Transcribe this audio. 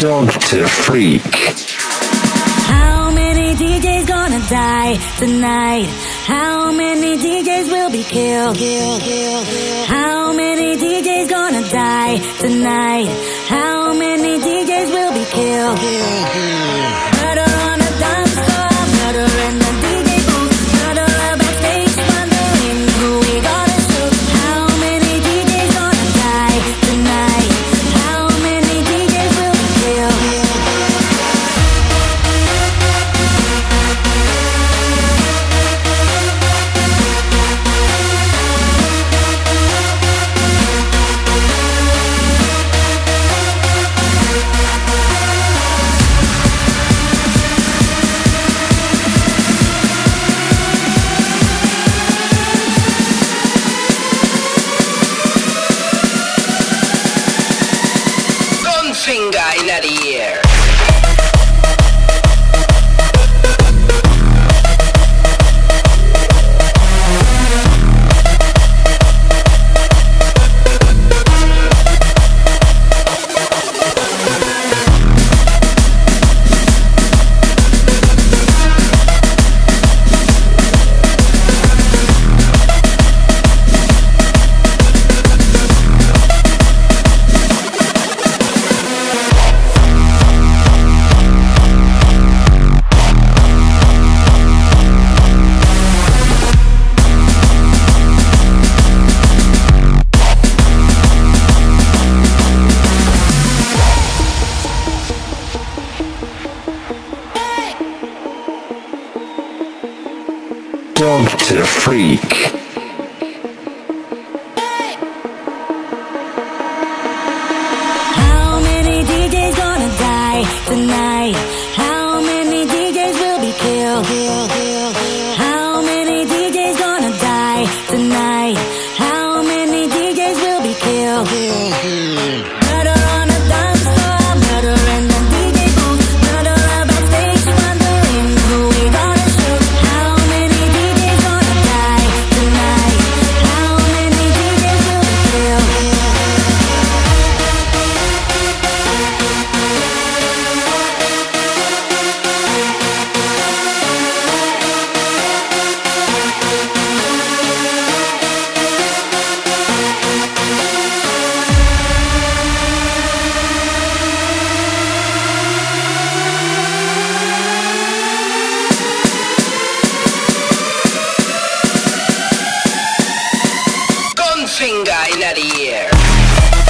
Dr. Freak. How many DJs gonna die tonight? How many DJs will be killed? How many DJs gonna die tonight? How many DJs will be killed? Murder on the dance floor, murder in the DJ booth, murder backstage, wondering who we gonna shoot. How many DJs gonna die tonight? How many DJs will be killed? Finger in the ear. Dr. Freak. How many DJs gonna die tonight? How many DJs will be killed? How many DJs gonna die tonight? How many DJs will be killed? Murder on the dance floor, murder in the DJ booth, murder backstage, wondering who we gonna shoot. How many DJs gonna die tonight? How many DJs will be killed? Finger in the ear.